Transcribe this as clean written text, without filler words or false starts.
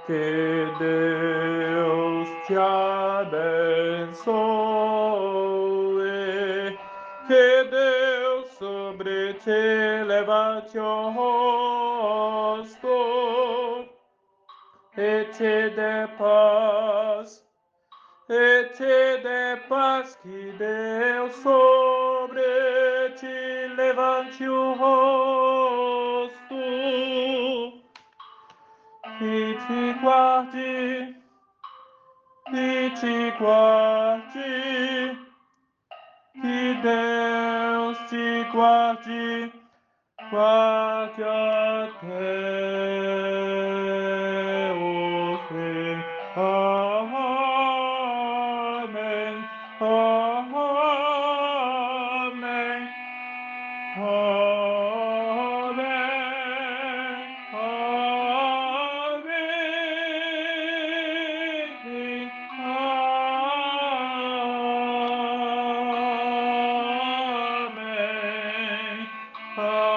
Que Deus te abençoe, que Deus sobre ti levante o rosto e te dê paz, que Deus sobre ti levante o rosto e te guarde, que Deus te guarde, guarde até o fim. Amém. Amém. Amém.